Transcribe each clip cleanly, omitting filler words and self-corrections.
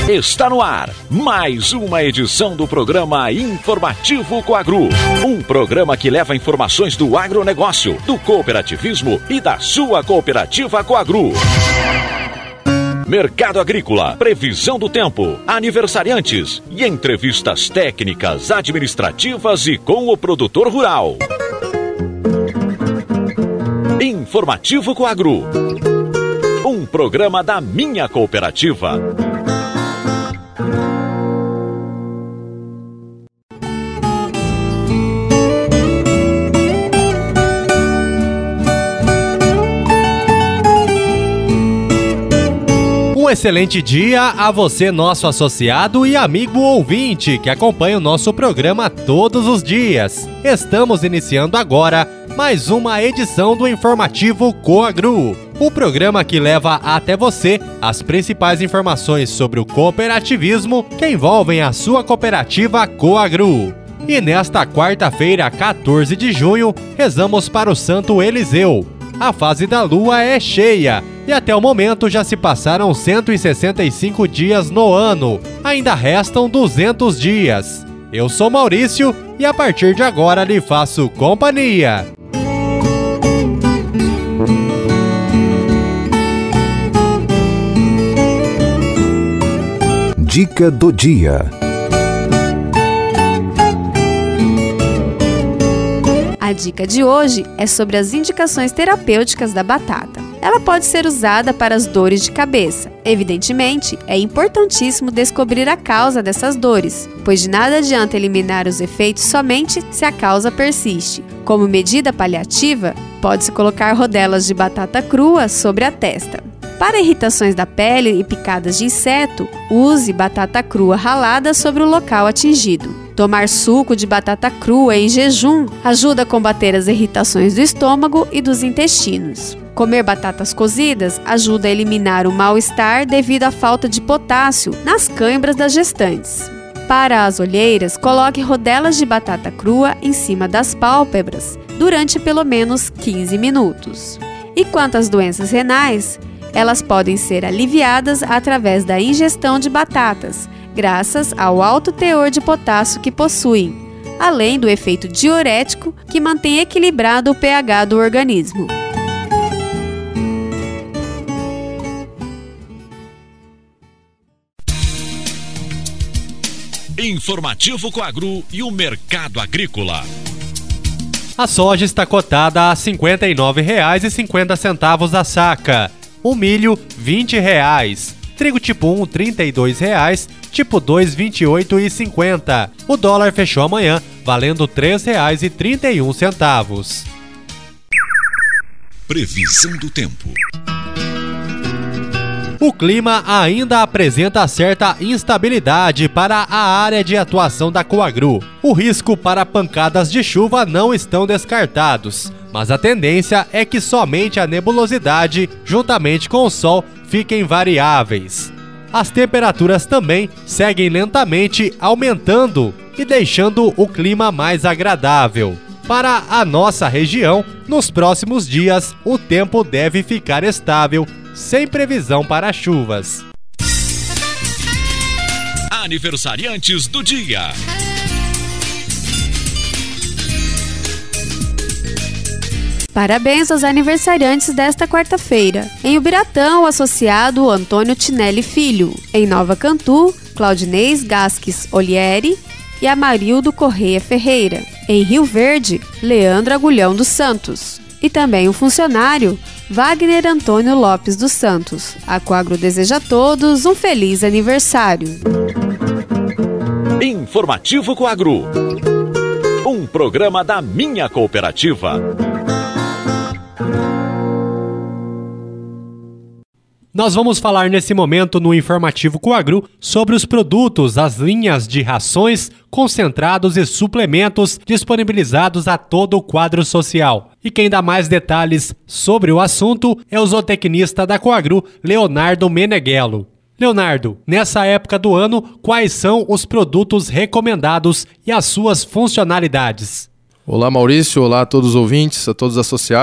Está no ar mais uma edição do programa Informativo Coagro. Um programa que leva informações do agronegócio, do cooperativismo e da sua cooperativa Coagro. Mercado agrícola, previsão do tempo, aniversariantes e entrevistas técnicas, administrativas e com o produtor rural. Informativo Coagro. Um programa da minha cooperativa. Um excelente dia a você, nosso associado e amigo ouvinte, que acompanha o nosso programa todos os dias. Estamos iniciando agora mais uma edição do Informativo Coagro, o programa que leva até você as principais informações sobre o cooperativismo que envolvem a sua cooperativa Coagro. E nesta quarta-feira, 14 de junho, rezamos para o Santo Eliseu. A fase da lua é cheia e até o momento já se passaram 165 dias no ano. Ainda restam 200 dias. Eu sou Maurício e a partir de agora lhe faço companhia. Dica do dia. A dica de hoje é sobre as indicações terapêuticas da batata. Ela pode ser usada para as dores de cabeça. Evidentemente, é importantíssimo descobrir a causa dessas dores, pois de nada adianta eliminar os efeitos somente se a causa persiste. Como medida paliativa, pode-se colocar rodelas de batata crua sobre a testa. Para irritações da pele e picadas de inseto, use batata crua ralada sobre o local atingido. Tomar suco de batata crua em jejum ajuda a combater as irritações do estômago e dos intestinos. Comer batatas cozidas ajuda a eliminar o mal-estar devido à falta de potássio nas cãibras das gestantes. Para as olheiras, coloque rodelas de batata crua em cima das pálpebras durante pelo menos 15 minutos. E quanto às doenças renais, elas podem ser aliviadas através da ingestão de batatas, graças ao alto teor de potássio que possuem, além do efeito diurético que mantém equilibrado o pH do organismo. Informativo Coagro e o mercado agrícola. A soja está cotada a R$ 59,50 a saca. O milho, R$ 20. Trigo tipo 1, R$ 32, tipo 2, R$ 28,50. O dólar fechou amanhã, valendo R$ 3,31. Previsão do tempo. O clima ainda apresenta certa instabilidade para a área de atuação da Coagro. O risco para pancadas de chuva não estão descartados, mas a tendência é que somente a nebulosidade, juntamente com o sol, fiquem variáveis. As temperaturas também seguem lentamente aumentando e deixando o clima mais agradável. Para a nossa região, nos próximos dias, o tempo deve ficar estável, sem previsão para chuvas. Aniversariantes do dia. Parabéns aos aniversariantes desta quarta-feira. Em Ubiratã, o associado Antônio Tinelli Filho. Em Nova Cantu, Claudinês Gasques Olieri e Amarildo Correia Ferreira. Em Rio Verde, Leandro Agulhão dos Santos. E também o funcionário Wagner Antônio Lopes dos Santos. A Coagro deseja a todos um feliz aniversário. Informativo Coagro. Um programa da minha cooperativa. Nós vamos falar nesse momento no Informativo Coagro sobre os produtos, as linhas de rações, concentrados e suplementos disponibilizados a todo o quadro social. E quem dá mais detalhes sobre o assunto é o zootecnista da Coagro, Leonardo Meneghello. Leonardo, nessa época do ano, quais são os produtos recomendados e as suas funcionalidades? Olá Maurício, olá a todos os ouvintes, a todos os associados.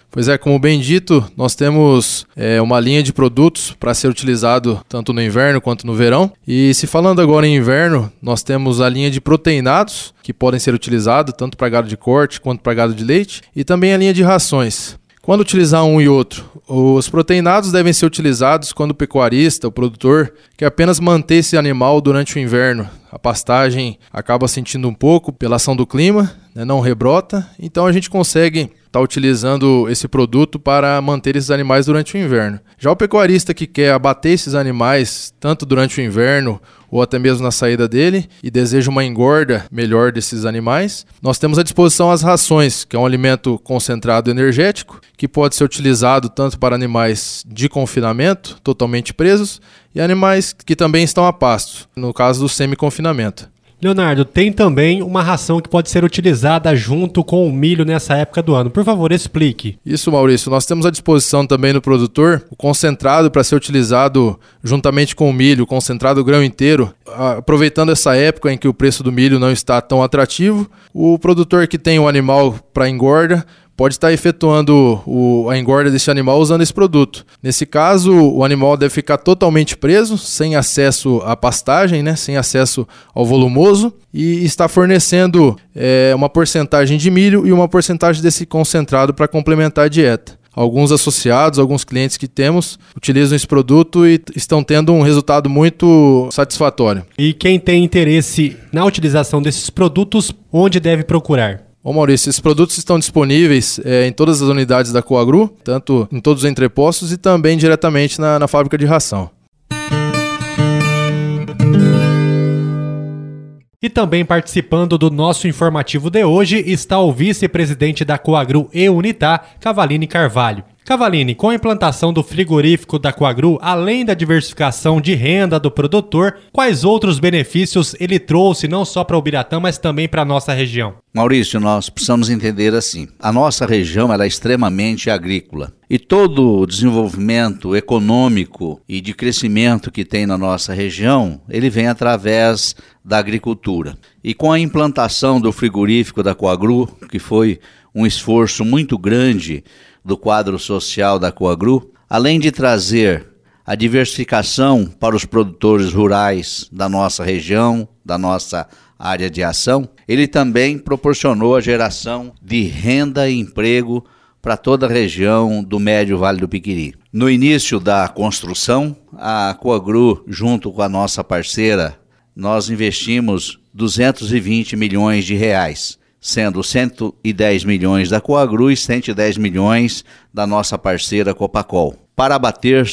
Pois é, como bem dito, nós temos uma linha de produtos para ser utilizado tanto no inverno quanto no verão. E se falando agora em inverno, nós temos a linha de proteinados, que podem ser utilizados tanto para gado de corte quanto para gado de leite, e também a linha de rações. Quando utilizar um e outro, os proteinados devem ser utilizados quando o pecuarista, o produtor, quer apenas manter esse animal durante o inverno. A pastagem acaba sentindo um pouco pela ação do clima, né, não rebrota, então a gente consegue estar utilizando esse produto para manter esses animais durante o inverno. Já o pecuarista que quer abater esses animais tanto durante o inverno ou até mesmo na saída dele e deseja uma engorda melhor desses animais, nós temos à disposição as rações, que é um alimento concentrado energético, que pode ser utilizado tanto para animais de confinamento, totalmente presos, e animais que também estão a pasto, no caso do semi-confinamento. Leonardo, tem também uma ração que pode ser utilizada junto com o milho nessa época do ano. Por favor, explique. Isso, Maurício. Nós temos à disposição também no produtor o concentrado para ser utilizado juntamente com o milho, o concentrado grão inteiro. Aproveitando essa época em que o preço do milho não está tão atrativo, o produtor que tem o animal para engorda pode estar efetuando a engorda desse animal usando esse produto. Nesse caso, o animal deve ficar totalmente preso, sem acesso à pastagem, né, sem acesso ao volumoso, e está fornecendo uma porcentagem de milho e uma porcentagem desse concentrado para complementar a dieta. Alguns associados, alguns clientes que temos, utilizam esse produto e estão tendo um resultado muito satisfatório. E quem tem interesse na utilização desses produtos, onde deve procurar? Bom, Maurício, esses produtos estão disponíveis em todas as unidades da Coagru, tanto em todos os entrepostos e também diretamente na fábrica de ração. E também participando do nosso informativo de hoje está o vice-presidente da Coagru e Unitar, Cavaline Carvalho. Cavaline, com a implantação do frigorífico da Coagru, além da diversificação de renda do produtor, quais outros benefícios ele trouxe não só para o Ubiratã, mas também para a nossa região? Maurício, nós precisamos entender assim, a nossa região ela é extremamente agrícola e todo o desenvolvimento econômico e de crescimento que tem na nossa região, ele vem através da agricultura. E com a implantação do frigorífico da Coagru, que foi um esforço muito grande do quadro social da Coagru, além de trazer a diversificação para os produtores rurais da nossa região, da nossa área de ação, ele também proporcionou a geração de renda e emprego para toda a região do Médio Vale do Piquiri. No início da construção, a Coagru, junto com a nossa parceira, nós investimos 220 milhões de reais, sendo 110 milhões da Coagru e 110 milhões da nossa parceira Copacol, para abater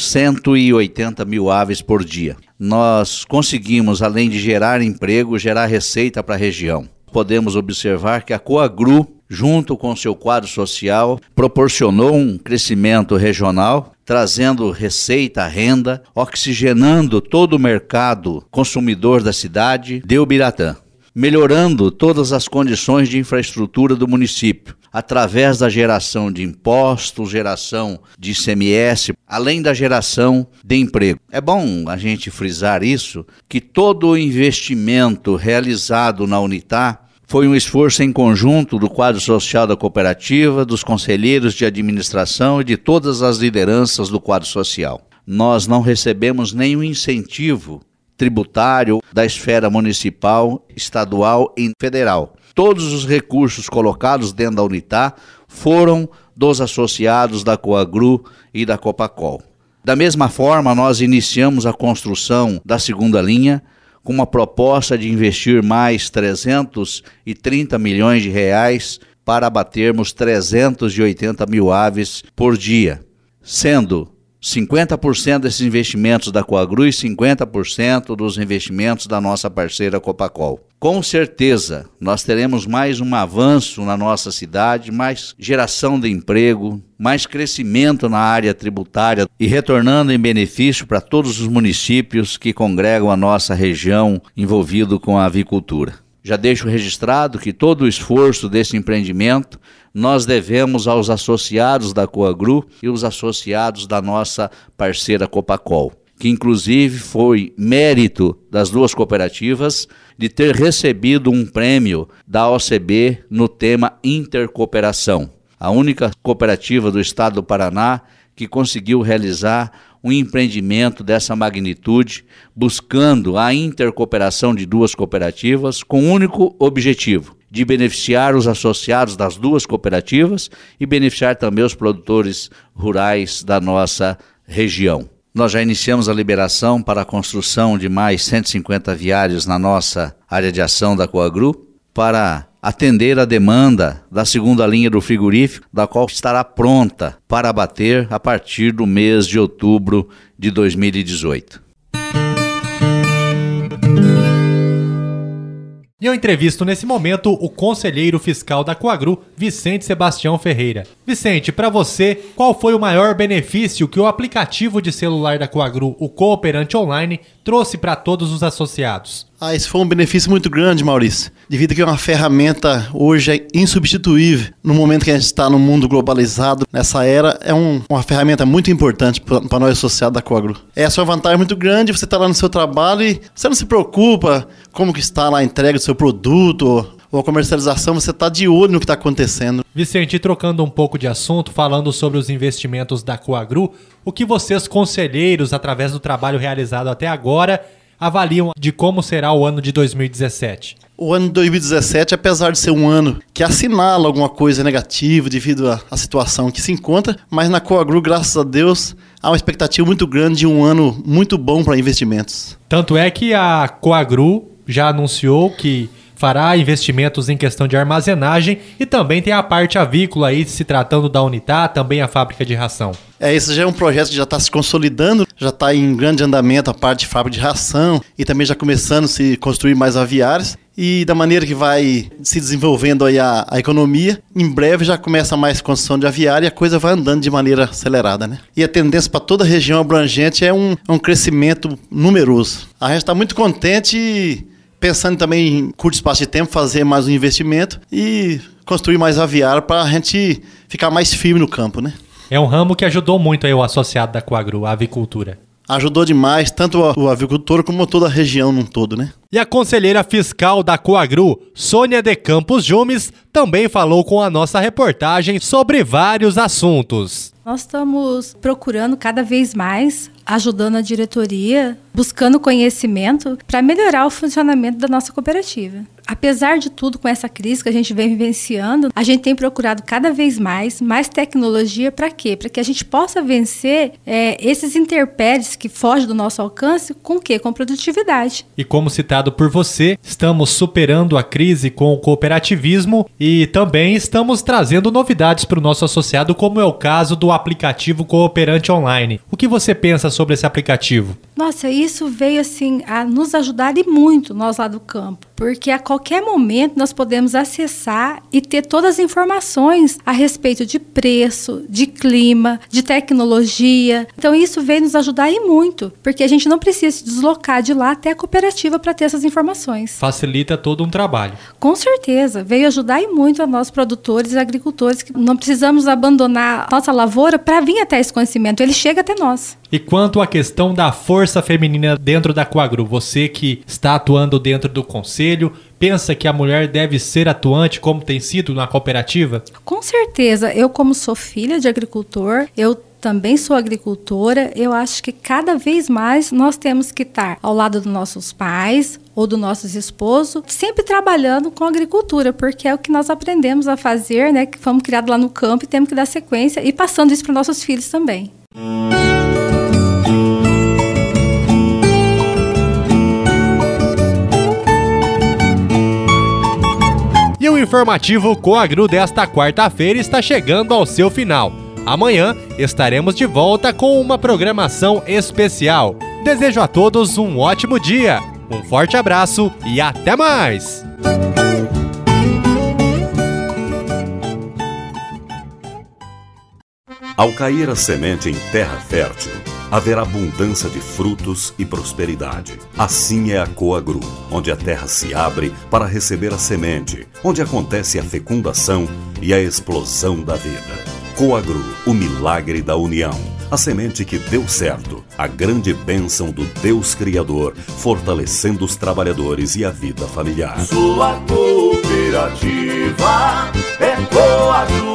180 mil aves por dia. Nós conseguimos, além de gerar emprego, gerar receita para a região. Podemos observar que a Coagru, junto com seu quadro social, proporcionou um crescimento regional, trazendo receita, renda, oxigenando todo o mercado consumidor da cidade de Ubiratã, melhorando todas as condições de infraestrutura do município, através da geração de impostos, geração de ICMS, além da geração de emprego. É bom a gente frisar isso, que todo o investimento realizado na Unitar foi um esforço em conjunto do quadro social da cooperativa, dos conselheiros de administração e de todas as lideranças do quadro social. Nós não recebemos nenhum incentivo tributário da esfera municipal, estadual e federal. Todos os recursos colocados dentro da Unitar foram dos associados da Coagru e da Copacol. Da mesma forma, nós iniciamos a construção da segunda linha com uma proposta de investir mais 330 milhões de reais para abatermos 380 mil aves por dia, sendo 50% desses investimentos da Coagru e 50% dos investimentos da nossa parceira Copacol. Com certeza, nós teremos mais um avanço na nossa cidade, mais geração de emprego, mais crescimento na área tributária e retornando em benefício para todos os municípios que congregam a nossa região envolvido com a avicultura. Já deixo registrado que todo o esforço desse empreendimento nós devemos aos associados da Coagru e os associados da nossa parceira Copacol, que inclusive foi mérito das duas cooperativas de ter recebido um prêmio da OCB no tema intercooperação. a única cooperativa do estado do Paraná que conseguiu realizar um empreendimento dessa magnitude, buscando a intercooperação de duas cooperativas com o único objetivo de beneficiar os associados das duas cooperativas e beneficiar também os produtores rurais da nossa região. Nós já iniciamos a liberação para a construção de mais 150 aviários na nossa área de ação da Coagru, para atender a demanda da segunda linha do frigorífico, da qual estará pronta para abater a partir do mês de outubro de 2018. E eu entrevisto nesse momento o conselheiro fiscal da Coagru, Vicente Sebastião Ferreira. Vicente, para você, qual foi o maior benefício que o aplicativo de celular da Coagru, o Cooperante Online, trouxe para todos os associados? Esse foi um benefício muito grande, Maurício, devido a que é uma ferramenta hoje insubstituível. No momento que a gente está no mundo globalizado, nessa era, é uma ferramenta muito importante para nós associados da Coagru. Essa é uma vantagem muito grande, você está lá no seu trabalho e você não se preocupa como que está lá a entrega do seu produto ou a comercialização, você está de olho no que está acontecendo. Vicente, trocando um pouco de assunto, falando sobre os investimentos da Coagru, o que vocês, conselheiros, através do trabalho realizado até agora, avaliam de como será o ano de 2017? O ano de 2017, apesar de ser um ano que assinala alguma coisa negativa devido à situação que se encontra, mas na Coagru, graças a Deus, há uma expectativa muito grande de um ano muito bom para investimentos. Tanto é que a Coagru já anunciou que fará investimentos em questão de armazenagem e também tem a parte avícola aí, se tratando da Unitá, também a fábrica de ração. Esse já é um projeto que já está se consolidando, já está em grande andamento a parte de fábrica de ração e também já começando a se construir mais aviários. E da maneira que vai se desenvolvendo aí a economia, em breve já começa mais construção de aviário e a coisa vai andando de maneira acelerada, né? E a tendência para toda a região abrangente é um crescimento numeroso. A gente está muito contente e pensando também em curto espaço de tempo fazer mais um investimento e construir mais aviário para a gente ficar mais firme no campo, né? É um ramo que ajudou muito aí o associado da Coagru, a avicultura. Ajudou demais, tanto o avicultor como toda a região num todo, né? E a conselheira fiscal da Coagru, Sônia de Campos Jumes, também falou com a nossa reportagem sobre vários assuntos. Nós estamos procurando cada vez mais, ajudando a diretoria, buscando conhecimento para melhorar o funcionamento da nossa cooperativa. Apesar de tudo, com essa crise que a gente vem vivenciando, a gente tem procurado cada vez mais tecnologia para quê? Para que a gente possa vencer esses intempéries que fogem do nosso alcance, com o quê? Com produtividade. E como citado por você, estamos superando a crise com o cooperativismo e também estamos trazendo novidades para o nosso associado, como é o caso do aplicativo Cooperante Online. O que você pensa sobre esse aplicativo? Nossa, isso veio assim a nos ajudar e muito nós lá do campo, porque a qualquer momento nós podemos acessar e ter todas as informações a respeito de preço, de clima, de tecnologia. Então isso veio nos ajudar e muito, porque a gente não precisa se deslocar de lá até a cooperativa para ter essas informações. Facilita todo um trabalho. Com certeza, veio ajudar e muito a nós produtores e agricultores, que não precisamos abandonar nossa lavoura para vir até esse conhecimento, ele chega até nós. E quanto à questão da força feminina dentro da Coagru, você que está atuando dentro do conselho, pensa que a mulher deve ser atuante como tem sido na cooperativa? Com certeza, eu como sou filha de agricultor, eu também sou agricultora, eu acho que cada vez mais nós temos que estar ao lado dos nossos pais ou dos nossos esposos, sempre trabalhando com agricultura, porque é o que nós aprendemos a fazer, né? Que fomos criados lá no campo e temos que dar sequência e passando isso para nossos filhos também. E o informativo Coagru desta quarta-feira está chegando ao seu final. Amanhã estaremos de volta com uma programação especial. Desejo a todos um ótimo dia, um forte abraço e até mais! Ao cair a semente em terra fértil, haverá abundância de frutos e prosperidade. Assim é a Coagru, onde a terra se abre para receber a semente, onde acontece a fecundação e a explosão da vida. Coagru, o milagre da união. A semente que deu certo, a grande bênção do Deus Criador, fortalecendo os trabalhadores e a vida familiar. Sua cooperativa é Coagru.